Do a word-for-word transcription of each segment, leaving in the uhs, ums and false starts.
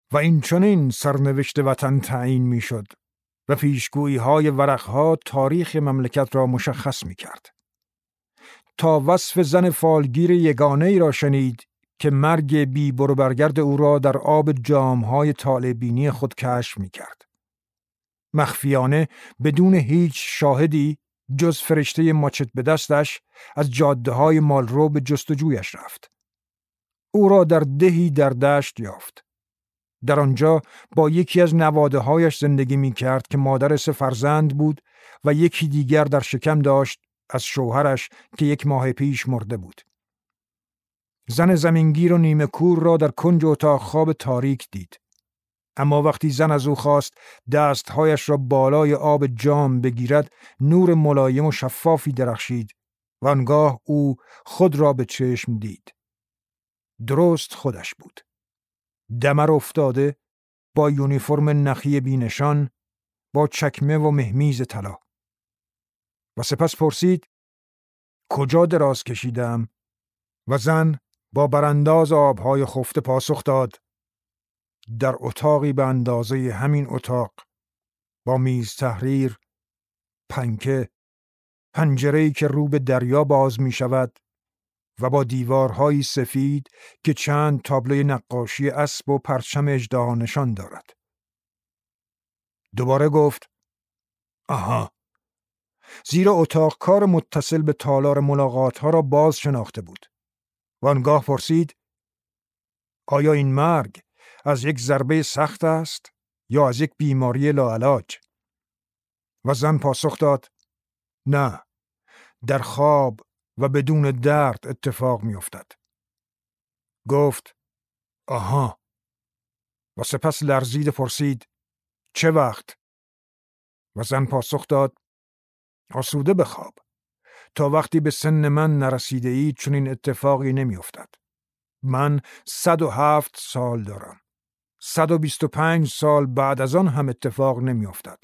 و این چنین سرنوشت وطن تعیین می شد و پیشگویی های ورقها تاریخ مملکت را مشخص می کرد. تا وصف زن فالگیر یگانه ای را شنید که مرگ بی برو برگرد او را در آب جامهای طالع‌بینی خود کشف می کرد. مخفیانه بدون هیچ شاهدی جز فرشته ماچت به دستش از جاده های مالرو به جستجویش رفت. او را در دهی در دشت یافت. در آنجا با یکی از نواده هایش زندگی می کرد که مادر سه فرزند بود و یکی دیگر در شکم داشت از شوهرش که یک ماه پیش مرده بود. زن زمینگیر و نیمه کور را در کنج اتاق خواب تاریک دید. اما وقتی زن از او خواست دستهایش را بالای آب جام بگیرد، نور ملایم و شفافی درخشید و آنگاه او خود را به چشم دید. درست خودش بود. دمر افتاده، با یونیفرم نخی بینشان، با چکمه و مهمیز طلا. و سپس پرسید: کجا دراز کشیدم؟ و زن با برانداز آبهای خفته پاسخ داد: در اتاقی به اندازه همین اتاق، با میز تحریر، پنکه، پنجره‌ای که رو به دریا باز می شود و با دیوارهای سفید که چند تابلوی نقاشی اسب و پرچم اژدها نشان دارد. دوباره گفت: آها. زیرا اتاق کار متصل به تالار ملاقات ها را باز شناخته بود. و آنگاه پرسید: آیا این مرگ از یک ضربه سخت است یا از یک بیماری لاعلاج؟ و زن پاسخ داد: نه، در خواب و بدون درد اتفاق می افتد. گفت: آها. و سپس لرزید پرسید: چه وقت؟ و زن پاسخ داد: آسوده بخواب. تا وقتی به سن من نرسیده ای چون این اتفاقی نمی افتد. من صد و هفت سال دارم. صد و بیست و پنج سال بعد از آن هم اتفاق نمی افتد.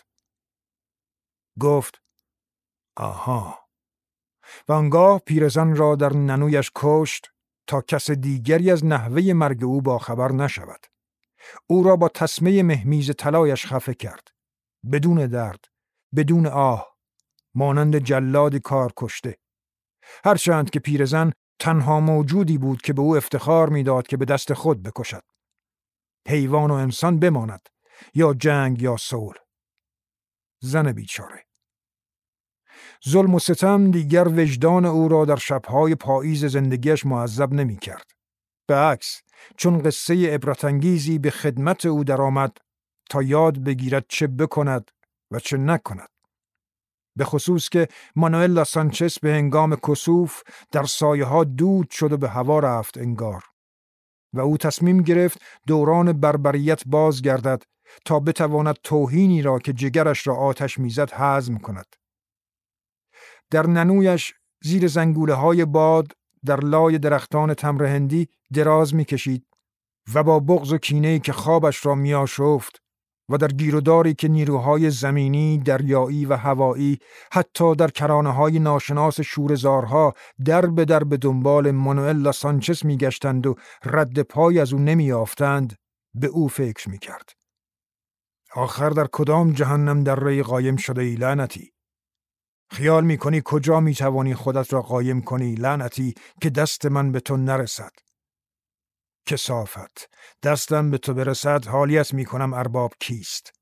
گفت: آها. و آنگاه پیرزن را در ننویش کشت تا کس دیگری از نحوه مرگ او با خبر نشود. او را با تسمه مهمیز طلایش خفه کرد. بدون درد، بدون آه، مانند جلاد کار کشته. هرچند که پیرزن تنها موجودی بود که به او افتخار می‌داد که به دست خود بکشد. حیوان و انسان بماند، یا جنگ یا صلح. زن بیچاره. ظلم و ستم دیگر وجدان او را در شب‌های پاییز زندگیش معذب نمی‌کرد. به عکس، چون قصه عبرت‌انگیزی به خدمت او درآمد تا یاد بگیرد چه بکند و چه نکند. به خصوص که مانوئلا سانچز به هنگام کسوف در سایه ها دود شد و به هوا رفت انگار. و او تصمیم گرفت دوران بربریت بازگردد تا بتواند توهینی را که جگرش را آتش میزد هضم کند. در ننویش زیر زنگوله های باد در لای درختان تمر هندی دراز میکشید و با بغض و کینه‌ای که خوابش را میآشفت و در گیروداری که نیروهای زمینی، دریایی و هوایی حتی در کرانه‌های ناشناس شوره‌زارها در به در به دنبال مانوئلا سانچز می‌گشتند و رد پای از او نمی‌یافتند، به او فکر می‌کرد. آخر در کدام جهنم در ری قایم شده ای لعنتی؟ خیال می‌کنی کجا می‌توانی خودت را قایم کنی لعنتی که دست من به تو نرسد؟ کثافت، دستم به تو برسد حالیت می کنم ارباب کیست.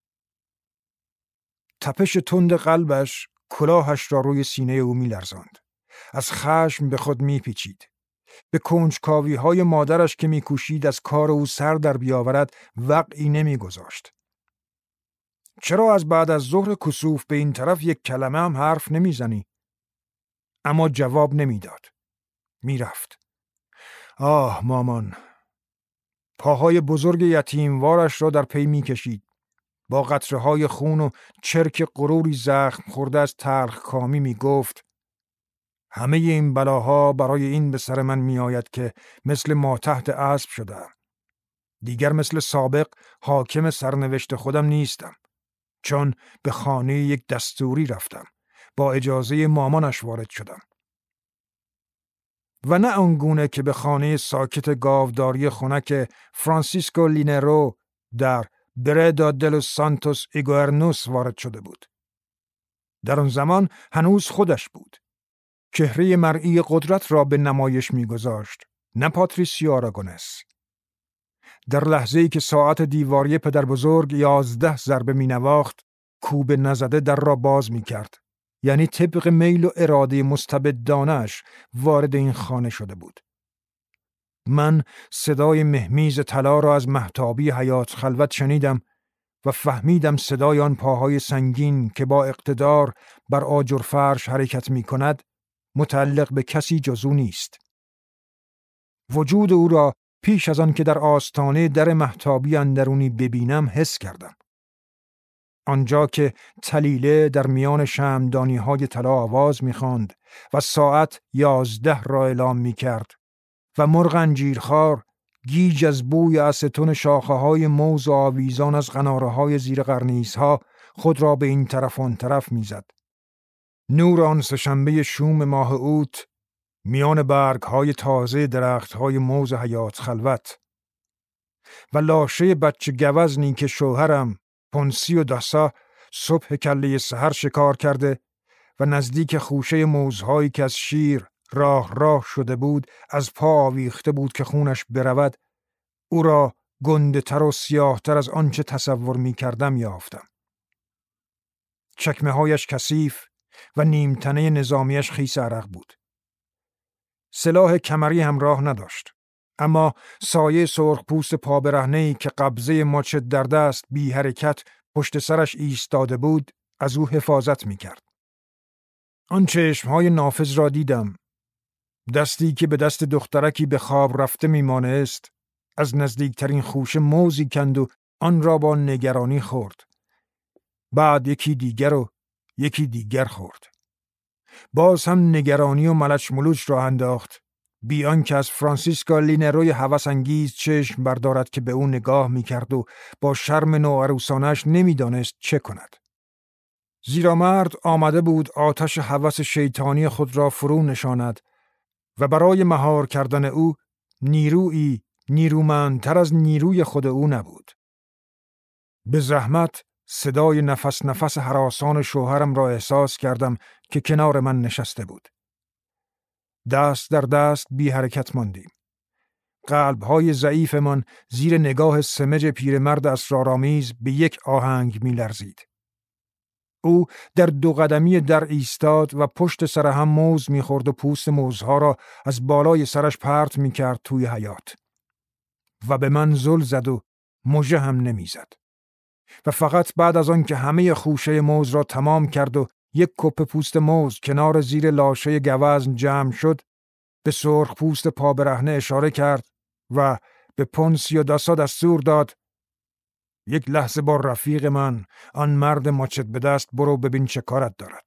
تپش تند قلبش کلاهش را روی سینه او می لرزاند. از خشم به خود می پیچید. به کنجکاوی های مادرش که می کوشید از کار او سر در بیاورد وقعی نمی گذاشت. چرا از بعد از ظهر کسوف به این طرف یک کلمه هم حرف نمی زنی؟ اما جواب نمی داد. می رفت. آه مامان. پاهای بزرگ یتیموارش را در پی می کشید. با قطره‌های خون و چرک غروری زخم خورده از تلخ کامی می گفت: همه این بلاها برای این به سر من می آید که مثل ما تحت اسب شدم. دیگر مثل سابق حاکم سرنوشت خودم نیستم. چون به خانه یک دستوری رفتم. با اجازه مامانش وارد شدم. و نه آنگونه که به خانه ساکت گاوداری خنک فرانسیسکو لینرو در بردا دلو سانتوس ایگوئرنوس وارد شده بود. در آن زمان هنوز خودش بود. چهره مرئی قدرت را به نمایش می‌گذاشت، نه پاتریسیو آراگونس. در لحظه‌ای که ساعت دیواری پدر بزرگ یازده ضربه می‌نواخت، کوب نزده در را باز می‌کرد. یعنی طبق میل و اراده مستبدانش وارد این خانه شده بود. من صدای مهمیز طلا را از مهتابی حیات خلوت شنیدم و فهمیدم صدای آن پاهای سنگین که با اقتدار بر آجر فرش حرکت می کند متعلق به کسی جز او نیست. وجود او را پیش از آن که در آستانه در مهتابی اندرونی ببینم حس کردم. آنجا که تلیله در میان شمعدانی های طلا آواز می خواند و ساعت یازده را اعلام می کرد و مرغ انجیرخوار گیج از بوی استون شاخه های موز و آویزان از قناره های زیر قرنیس ها خود را به این طرف آن طرف می زد. نور آن سه‌شنبه شوم ماه اوت میان برگ های تازه درخت های موز حیات خلوت و لاشه بچه گوزنی که شوهرم پونسیو داسا صبح کله سحر شکار کرده و نزدیک خوشه موزهایی که از شیر راه راه شده بود از پا آویخته بود که خونش برود، او را گنده تر و سیاه تر از آنچه تصور می کردم یافتم. چکمه هایش کثیف و نیمتنه نظامیش خیس عرق بود. سلاح کمری همراه نداشت، اما سایه سرخ پوست پا برهنه‌ای که قبضه ماچت در دست بی حرکت پشت سرش ایستاده بود از او حفاظت می کرد. آن چشمهای نافذ را دیدم. دستی که به دست دخترکی به خواب رفته می مانست از نزدیکترین خوشه موزی کند و آن را با نگرانی خورد. بعد یکی دیگر و یکی دیگر خورد. باز هم نگرانی و ملچ ملوچ را انداخت، بیان که از فرانسیسکو لینروی هوس انگیز چشم بردارد که به او نگاه می کرد و با شرم نوعروسانش نمی دانست چه کند. زیرا مرد آمده بود آتش هوس شیطانی خود را فرو نشاند و برای مهار کردن او نیرویی نیرومندتر از نیروی خود او نبود. به زحمت صدای نفس نفس هراسان شوهرم را احساس کردم که کنار من نشسته بود. دست در دست بی حرکت ماندیم. قلب‌های ضعیفمان زیر نگاه سمج پیرمرد اسرارآمیز به یک آهنگ می‌لرزید. او در دو قدمی در ایستاد و پشت سر هم موز می‌خورد و پوست موزها را از بالای سرش پرت می‌کرد توی حیاط. و به من زل زد و مژه هم نمی‌زد. و فقط بعد از آن که همه خوشه موز را تمام کرد و یک کپ پوست موز کنار زیر لاشه گوزن جمع شد، به سرخ پوست پا برهنه اشاره کرد و به پونسیو داسا دستور داد: یک لحظه با رفیق من، آن مرد ماچت به دست، برو ببین چه کارت دارد.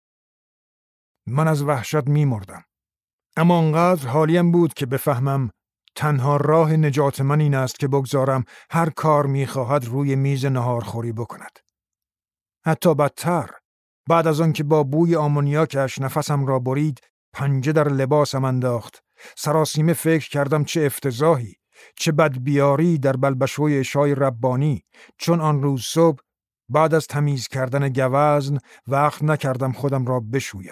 من از وحشت می مردم. اما انقدر حالیم بود که بفهمم تنها راه نجات من این است که بگذارم هر کار می خواهد روی میز نهارخوری بکند. حتی بدتر، بعد از آن که با بوی آمونیاکش نفسم را برید، پنجه در لباسم انداخت. سراسیمه فکر کردم چه افتضاحی، چه بدبیاری در بلبشوی عشای ربانی، چون آن روز صبح بعد از تمیز کردن گوزن وقت نکردم خودم را بشویم.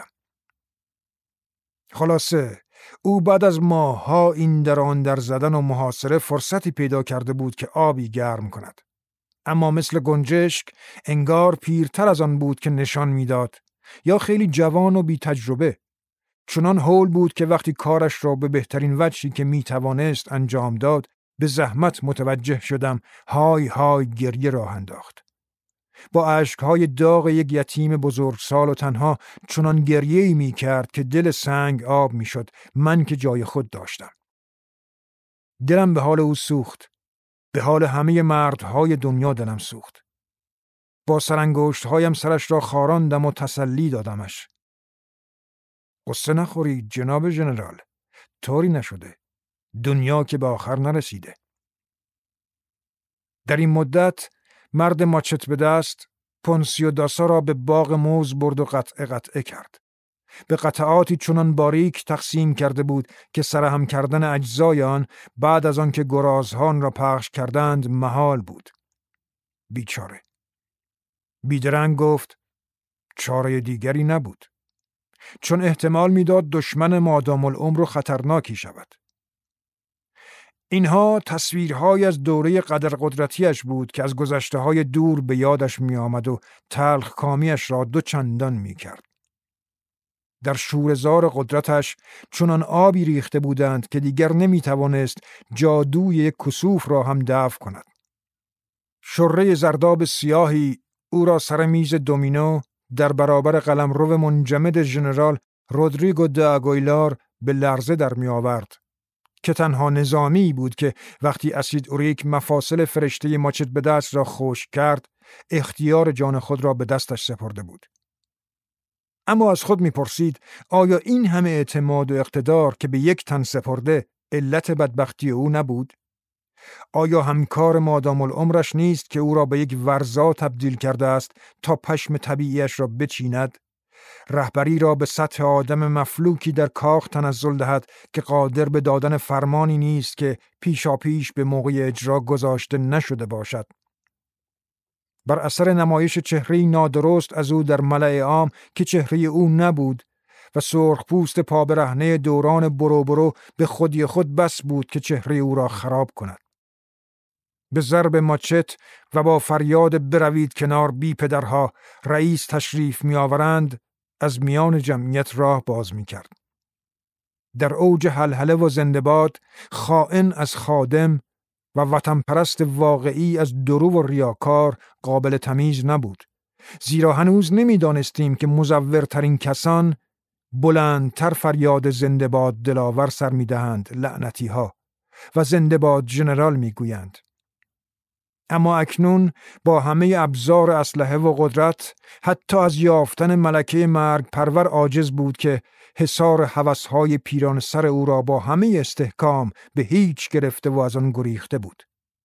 خلاصه او بعد از ماه‌ها این در آن در زدن و محاصره فرصتی پیدا کرده بود که آبی گرم کند. اما مثل گنجشک انگار پیرتر از آن بود که نشان میداد، یا خیلی جوان و بی تجربه. چنان هول بود که وقتی کارش را به بهترین وجهی که می توانست انجام داد، به زحمت متوجه شدم های های گریه راه انداخت. با اشکهای داغ یک یتیم بزرگسال و تنها چنان گریه‌ای می کرد که دل سنگ آب می شد، من که جای خود داشتم. دلم به حال او سوخت. به حال همه مردهای دنیا دلم سوخت. با سرانگشت‌هایم سرش را خاراندم و تسلی دادمش. قصه نخورید جناب ژنرال، طوری نشده. دنیا که به آخر نرسیده. در این مدت مرد ماچت به دست پونسیو داسا را به باغ موز برد و قطعه قطعه کرد. به قطعاتی چنان باریک تقسیم کرده بود که سرهم کردن اجزای آن بعد از آن که گرازها آن را پخش کردند محال بود. بیچاره. بیدرنگ گفت چاره دیگری نبود، چون احتمال میداد دشمن مادام العمر خطرناکی شود. اینها تصویرهای از دوره قدر قدرتیش بود که از گذشته‌های دور به یادش می آمد و تلخ کامیش را دو چندان می کرد. در شورزار قدرتش چنان آبی ریخته بودند که دیگر نمی توانست جادوی یک کسوف را هم دفع کند. شره زرداب سیاهی او را سر میز دومینو در برابر قلمرو منجمد ژنرال رودریگو د آگویلار به لرزه در می آورد که تنها نظامی بود که وقتی اسید اوریک مفاصل فرشته ماچت به دست را خشک کرد اختیار جان خود را به دستش سپرده بود. اما از خود می پرسید آیا این همه اعتماد و اقتدار که به یک تن سپرده علت بدبختی او نبود؟ آیا همکار مادام العمرش نیست که او را به یک ورزا تبدیل کرده است تا پشم طبیعیش را بچیند؟ رهبری را به سطح آدم مفلوکی در کاخ تنزل دهد که قادر به دادن فرمانی نیست که پیشا پیش به موقع اجرا گذاشته نشده باشد. بر اثر نمایش چهره‌ای نادرست از او در ملأ عام که چهره او نبود و سرخ پوست پابرهنه دوران برو برو به خودی خود بس بود که چهره او را خراب کند. به ضرب ماچت و با فریاد بروید کنار بی پدرها رئیس تشریف می آورند از میان جمعیت راه باز می کرد. در اوج هلهله و زنده‌باد خائن از خادم و وطن پرست واقعی از درو و ریاکار قابل تمیز نبود، زیرا هنوز نمی دانستیم که مزورترین کسان بلندتر فریاد زنده‌باد دلاور سر می دهند لعنتی ها و زنده‌باد ژنرال می گویند. اما اکنون با همه ابزار اسلحه و قدرت حتی از یافتن ملکه مرگ پرور عاجز بود که حصار هوس‌های پیران سر او را با همه استحکام به هیچ گرفته و از آن گریخته بود.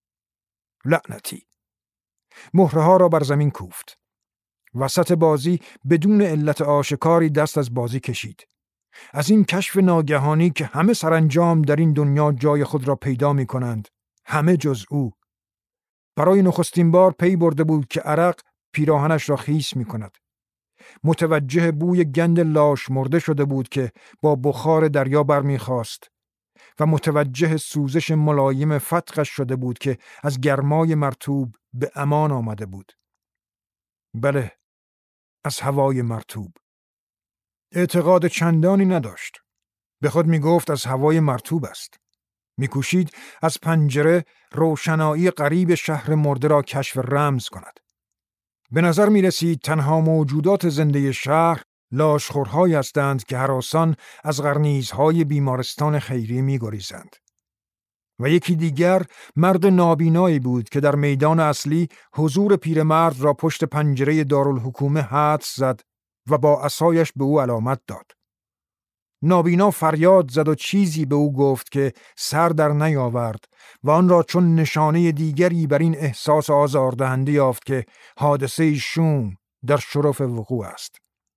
لعنتی. مهره‌ها را بر زمین کوفت. وسط بازی بدون علت آشکاری دست از بازی کشید. از این کشف ناگهانی که همه سرانجام در این دنیا جای خود را پیدا می کنند، همه جز او. برای نخستین بار پی برده بود که عرق پیراهنش را خیس می کند. متوجه بوی گند لاش مرده شده بود که با بخار دریا برمی خواست و متوجه سوزش ملایم فتقش شده بود که از گرمای مرطوب به امان آمده بود. بله، از هوای مرطوب. اعتقاد چندانی نداشت. به خود می گفت از هوای مرطوب است. می کوشید از پنجره روشنایی غریب شهر مرده را کشف رمز کند. به نظر می رسید تنها موجودات زنده شهر لاشخورهایی هستند که هراسان از قرنیزهای بیمارستان خیریه می گریزند. و یکی دیگر مرد نابینایی بود که در میدان اصلی حضور پیرمرد را پشت پنجره دارالحکومه حدس زد و با عصایش به او علامت داد. نابینا فریاد زد و چیزی به او گفت که سر در نیاورد و آن را چون نشانه دیگری بر این احساس آزاردهنده یافت که حادثه شوم در شرف وقوع است.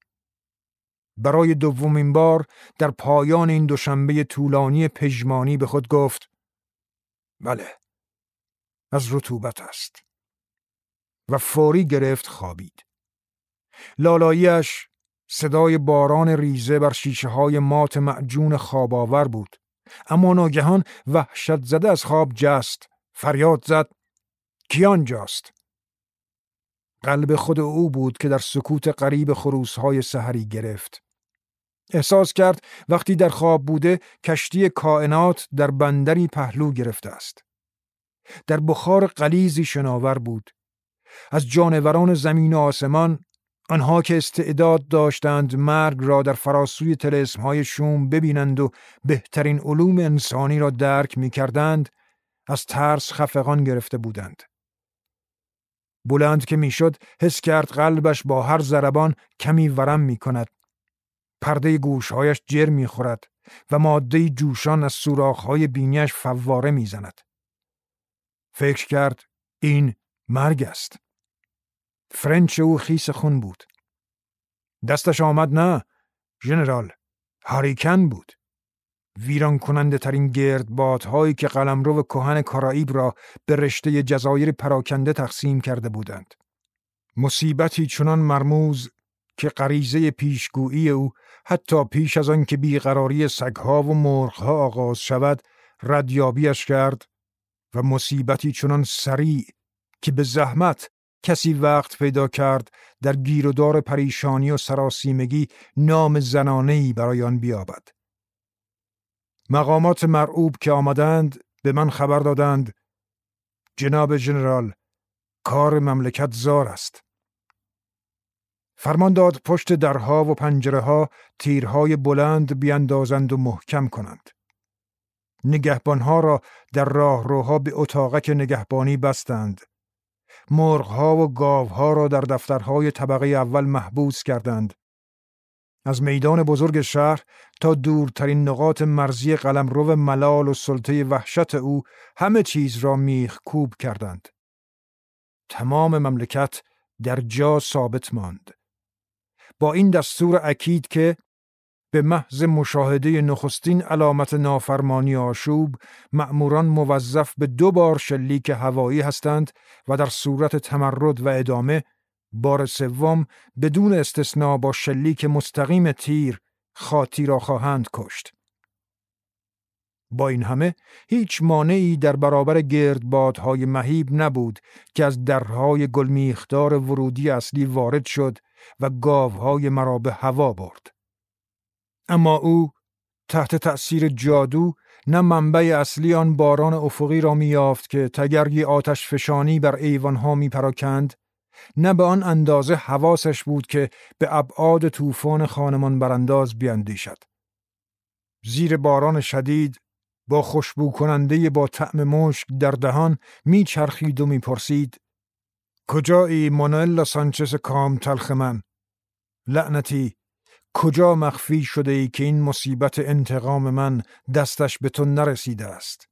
برای دومین بار در پایان این دوشنبه طولانی پژمانی به خود گفت بله، از رطوبت است. و فوری گرفت خوابید. لالاییش صدای باران ریزه بر شیشه های مات معجون خواب آور بود، اما ناگهان وحشت زده از خواب جست، فریاد زد کی آنجاست؟ قلب خود او بود که در سکوت قریب خروس‌های سحری گرفت. احساس کرد وقتی در خواب بوده کشتی کائنات در بندری پهلو گرفته است. در بخار غلیظی شناور بود. از جانوران زمین و آسمان، آنها که استعداد داشتند مرگ را در فراسوی طلسم‌های شوم ببینند و بهترین علوم انسانی را درک می‌کردند، از ترس خفقان گرفته بودند. بلند که میشد حس کرد قلبش با هر ضربان کمی ورم می‌کند. پرده گوشهایش جر می‌خورد و ماده جوشان از سوراخ‌های بینیش فواره می‌زند. فکر کرد این مرگ است. فرنچ او خیس خون بود. دستش آمد نه، ژنرال، هاریکن بود. ویران کننده ترین گردبادهایی که قلمرو کهن کارائیب را به رشته جزایر پراکنده تقسیم کرده بودند. مصیبتی چنان مرموز که غریزه پیشگویی او حتی پیش از آن که بیقراری سگها و مرغها آغاز شود ردیابیش کرد و مصیبتی چنان سریع که به زحمت کسی وقت پیدا کرد در گیر و دار پریشانی و سراسیمگی نام زنانه‌ای برای آن بیابد. مقامات مرعوب که آمدند به من خبر دادند جناب ژنرال، کار مملکت زار است. فرمان داد پشت درها و پنجره ها تیرهای بلند بیاندازند و محکم کنند. نگهبانها را در راهروها به اتاقک نگهبانی بستند. مرغها و گاوها را در دفترهای طبقه اول محبوس کردند. از میدان بزرگ شهر تا دورترین نقاط مرزی قلمرو ملال و سلطه وحشت او همه چیز را میخ کوب کردند. تمام مملکت در جا ثابت ماند. با این دستور اکید که به محض مشاهده نخستین علامت نافرمانی آشوب، مأموران موظف به دو بار شلیک هوایی هستند و در صورت تمرد و ادامه بار سوم بدون استثناء با شلیک مستقیم تیر خاطی را خواهند کشت. با این همه هیچ مانعی در برابر گردبادهای مهیب نبود که از درهای گلمیخدار ورودی اصلی وارد شد و گاوهای مرا به هوا برد. اما او تحت تأثیر جادو نه منبع اصلی آن باران افقی را می یافت که تگرگی آتش فشانی بر ایوانها می پراکند، نه به آن اندازه حواسش بود که به ابعاد طوفان خانمان برانداز بیندیشد. زیر باران شدید با خوشبو کننده با طعم مشک در دهان می چرخید و می پرسید کجایی مانوئلا سانچز کام تلخ من؟ لعنتی، کجا مخفی شده ای که این مصیبت انتقام من دستش به تو نرسیده است؟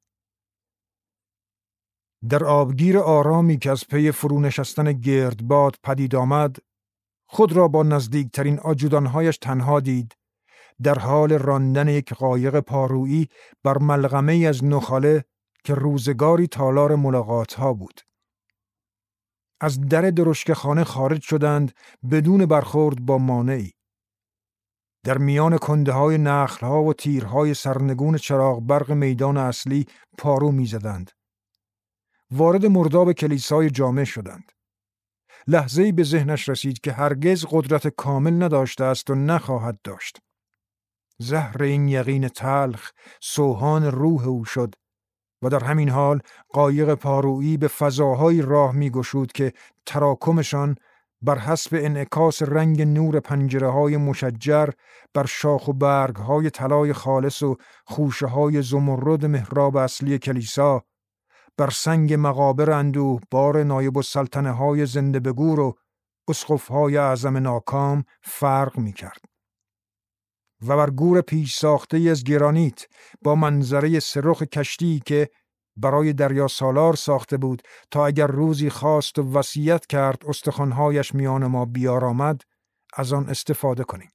در آبگیر آرامی که از پی فرونشستن گردباد پدید آمد، خود را با نزدیکترین آجودانهایش تنها دید، در حال راندن یک قایق پارویی بر ملغمه از نخاله که روزگاری تالار ملاقاتها بود. از در درشک خانه خارج شدند بدون برخورد با مانعی. در میان کنده های نخل ها و تیرهای سرنگون چراغ برق میدان اصلی پارو می زدند. وارد مرداب کلیسای جامع شدند. لحظه‌ای به ذهنش رسید که هرگز قدرت کامل نداشته است و نخواهد داشت. زهر این یقین تلخ سوهان روح او شد و در همین حال قایق پارویی به فضاهای راه می گشود که تراکمشان بر حسب انعکاس رنگ نور پنجره‌های مشجر بر شاخ و برگ‌های طلای خالص و خوشه‌های زمرد محراب اصلی کلیسا، بر سنگ مقابر اندوه بار نایب السلطنه‌های زنده بگور و اسقف‌های اعظم ناکام فرق می‌کرد. و بر گور پیش ساخته از گرانیت با منظره سرخ کشتی که برای دریا سالار ساخته بود تا اگر روزی خواست و وصیت کرد استخوان‌هایش میان ما بیارامد از آن استفاده کنیم.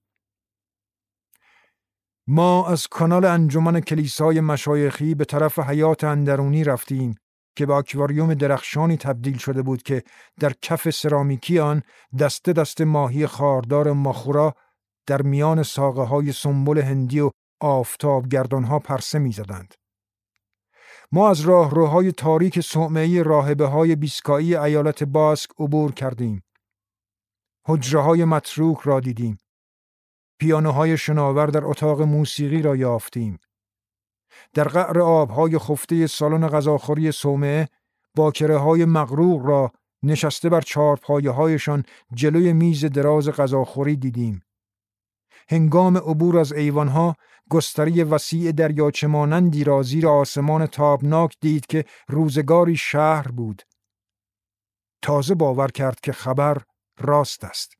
ما از کانال انجمن کلیسای مشایخی به طرف حیات اندرونی رفتیم که به آکواریوم درخشانی تبدیل شده بود که در کف سرامیکی آن دسته دسته ماهی خاردار ماخورا در میان ساقه های سنبل هندی و آفتاب گردانها پرسه می زدند. ما از راهروهای تاریک صومعه راهبه های بیسکایی ایالت باسک عبور کردیم. حجره های متروک را دیدیم. پیانوهای شناور در اتاق موسیقی را یافتیم. در قعر آبهای خفته سالن غذاخوری صومعه باکره‌های مغروق را نشسته بر چارپایه‌هایشان جلوی میز دراز غذاخوری دیدیم. هنگام عبور از ایوانها گستری وسیع دریاچه مانندی را زیر آسمان تابناک دید که روزگاری شهر بود. تازه باور کرد که خبر راست است.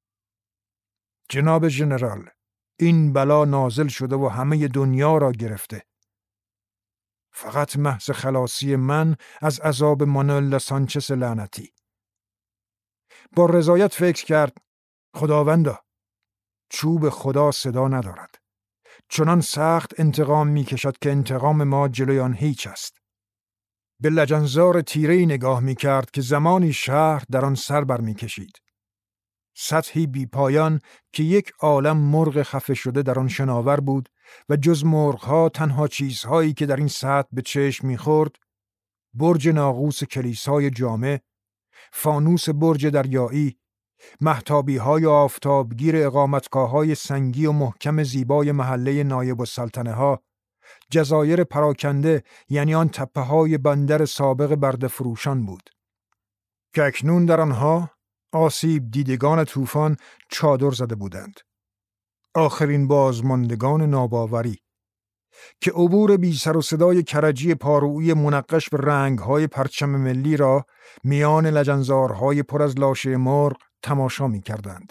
جناب ژنرال، این بلا نازل شده و همه دنیا را گرفته. فقط محض خلاصی من از عذاب مانوئلا سانچز لعنتی. با رضایت فکر کرد خداوندا، چوب خدا صدا ندارد. چنان سخت انتقام می کشد که انتقام ما جلوی آن هیچ است. به لجنزار تیره‌ای نگاه می کرد که زمانی شهر در آن سر بر می کشید. سطحی بی پایان که یک عالم مرغ خفه شده در آن شناور بود و جز مرغها تنها چیزهایی که در این سطح به چشم می خورد، برج ناقوس کلیسای جامع، فانوس برج دریایی، مهتابی‌های آفتابگیر اقامتگاه‌های سنگی و محکم زیبای محله نایب السلطنه ها، جزایر پراکنده یعنی آن تپه‌های بندر سابق برده فروشان بود که اکنون در آنها آسیب دیدگان طوفان چادر زده بودند. آخرین بازماندگان ناباوری که عبور بی سر و صدای کرجی پارویی منقش به رنگ‌های پرچم ملی را میان لجنزارهای پر از لاشه مرغ تماشا می کردند.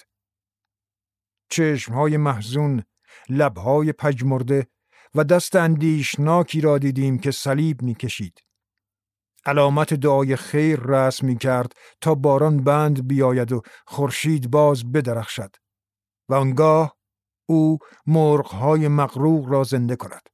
چشمهای محزون، لبهای پژمرده و دست اندیشناکی را دیدیم که صلیب می کشید. علامت دعای خیر رسم می کرد تا باران بند بیاید و خورشید باز بدرخشد و آنگاه او مرغهای مغروق را زنده کند.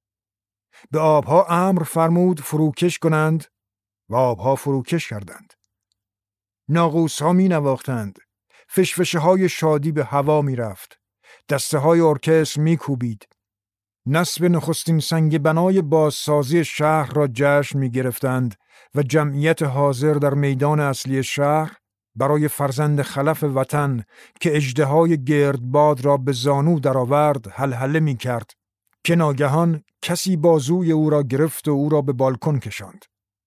به آبها امر فرمود فروکش کنند و آبها فروکش کردند. ناقوس‌ها می نواختند. فشفشه های شادی به هوا می رفت. دسته های ارکستر می کوبید. نصب نخستین سنگ بنای بازسازی شهر را جشن می گرفتند و جمعیت حاضر در میدان اصلی شهر برای فرزند خلف وطن که اژدهای گردباد را به زانو درآورد هلهله می کرد که ناگهان کسی بازوی او را گرفت و او را به بالکن کشاند.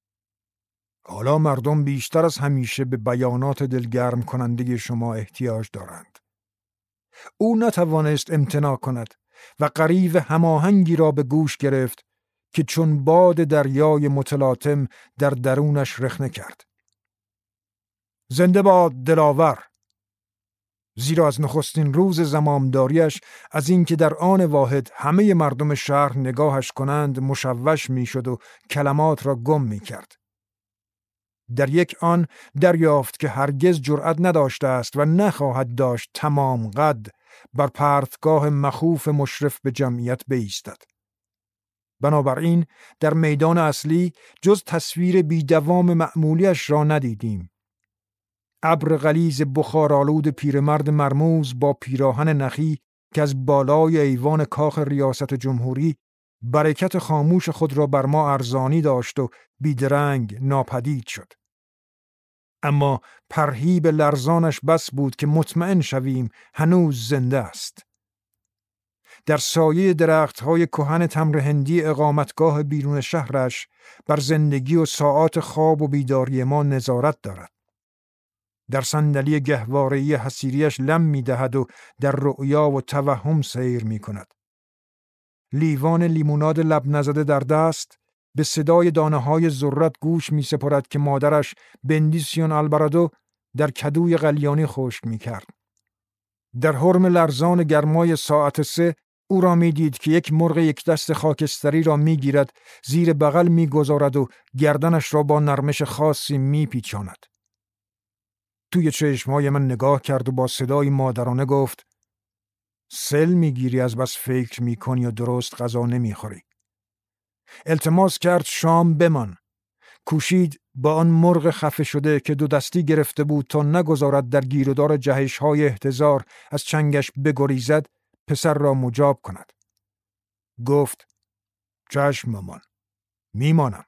حالا مردم بیشتر از همیشه به بیانات دلگرم کننده شما احتیاج دارند. او نتوانست امتناع کند و غریو هماهنگی را به گوش گرفت که چون باد دریای متلاطم در درونش رخنه کرد. زنده باد دلاور! زیرا از نخستین روز زمامداریش از اینکه در آن واحد همه مردم شهر نگاهش کنند مشوش میشد و کلمات را گم می کرد. در یک آن دریافت که هرگز جرأت نداشته است و نخواهد داشت تمام قد بر پرتگاه مخوف مشرف به جمعیت بایستد. بنابراین در میدان اصلی جز تصویر بیدوام معمولیش را ندیدیم. ابر غلیظ بخارآلود پیرمرد مرموز با پیراهن نخی که از بالای ایوان کاخ ریاست جمهوری برکت خاموش خود را بر ما ارزانی داشت و بیدرنگ ناپدید شد. اما پرهیب لرزانش بس بود که مطمئن شویم هنوز زنده است. در سایه درخت‌های کهن تمر هندی اقامتگاه بیرون شهرش بر زندگی و ساعات خواب و بیداری ما نظارت دارد. در صندلی گهواره‌ای حصیریش لم می‌دهد و در رؤیا و توهم سیر می‌کند. لیوان لیموناد لب نزده در دست به صدای دانه‌های ذرت گوش می‌سپارد که مادرش بندیسیون البرادو در کدوی قلیانی خشک می‌کرد. در حرم لرزان گرمای ساعت سه او را می‌دید که یک مرغ یک دست خاکستری را می‌گیرد، زیر بغل می‌گذارد و گردنش را با نرمش خاصی می‌پیچاند. توی چشمهای من نگاه کرد و با صدای مادرانه گفت: سل میگیری از بس فکر میکنی و درست غذا نمیخوری. التماس کرد شام بمان. کوشید با آن مرغ خفه شده که دو دستی گرفته بود تا نگذارد در گیرودار جهش‌های احتضار از چنگش بگریزد پسر را مجاب کند. گفت: چشم مامان، میمانم.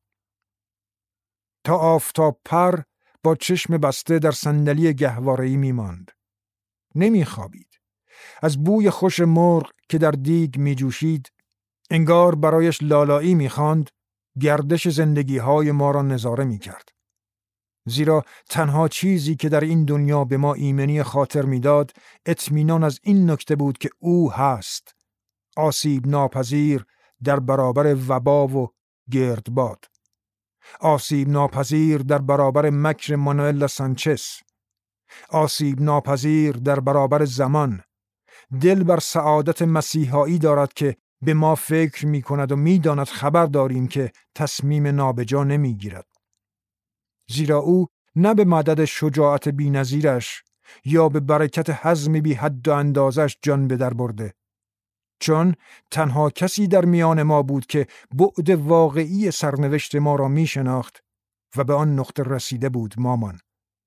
تا آفتاب پر با چشم بسته در صندلی گهواره‌ای میماند. نمیخوابید. از بوی خوش مرغ که در دیگ میجوشید انگار برایش لالایی میخواند، گردش زندگی‌های ما را نظاره میکرد. زیرا تنها چیزی که در این دنیا به ما ایمنی خاطر میداد اطمینان از این نکته بود که او هست، آسیب ناپذیر در برابر وبا و گردباد، آسیب ناپذیر در برابر مکر مانوئل سانچز، آسیب ناپذیر در برابر زمان. دل بر سعادت مسیحایی دارد که به ما فکر می کند و می داند خبر داریم که تصمیم نابجا نمی گیرد. زیرا او نه به مدد شجاعت بی‌نظیرش یا به برکت حزم بی حد و اندازش جان به در برده، چون تنها کسی در میان ما بود که بعد واقعی سرنوشت ما را می شناخت و به آن نقطه رسیده بود مامان.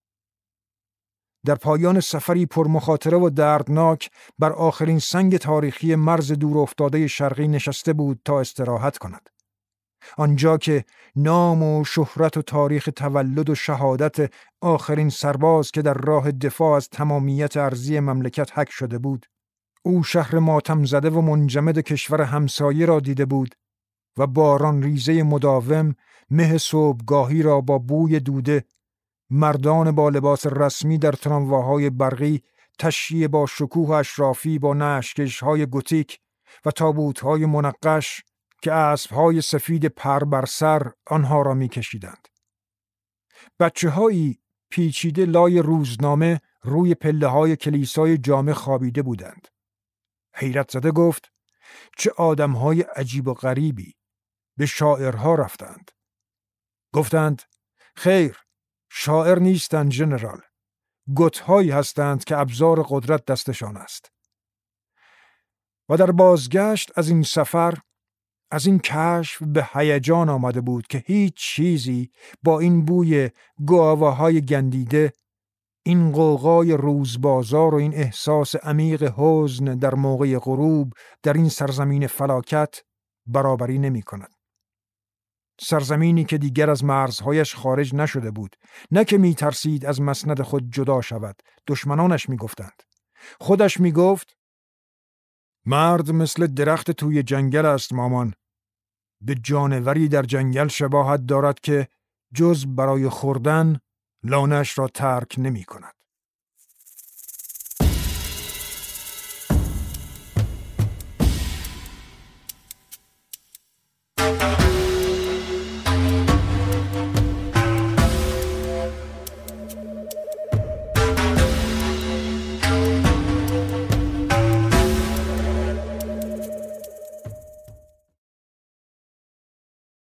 در پایان سفری پرمخاطره و دردناک بر آخرین سنگ تاریخی مرز دور افتاده شرقی نشسته بود تا استراحت کند. آنجا که نام و شهرت و تاریخ تولد و شهادت آخرین سرباز که در راه دفاع از تمامیت ارضی مملکت حک شده بود، او شهر ماتم زده و منجمد کشور همسایه را دیده بود و باران ریزه مداوم مه صبحگاهی را با بوی دوده، مردان با لباس رسمی در ترامواهای برقی تشییع با شکوه اشرافی با نعشکش‌های گوتیک و تابوت‌های منقش که اسب‌های سفید پر بر سر آنها را می‌کشیدند. بچه‌هایی پیچیده لای روزنامه روی پله‌های کلیسای جامع خوابیده بودند. حیرت زده گفت: چه آدم‌های عجیب و غریبی، به شاعرها رفتند. گفتند: خیر، شاعر نیستند ژنرال، گوت‌هایی هستند که ابزار قدرت دستشان است. و در بازگشت از این سفر، از این کشف به هیجان آمده بود که هیچ چیزی با این بوی گاواهای گندیده، این غوغای روزبازار و این احساس عمیق حزن در موقع غروب در این سرزمین فلاکت برابری نمی کند. سرزمینی که دیگر از مرزهایش خارج نشده بود، نه که می ترسید از مسند خود جدا شود. دشمنانش می گفتند. خودش می گفت: مرد مثل درخت توی جنگل است مامان. به جانوری در جنگل شباهت دارد که جز برای خوردن لانش را ترک نمی کند.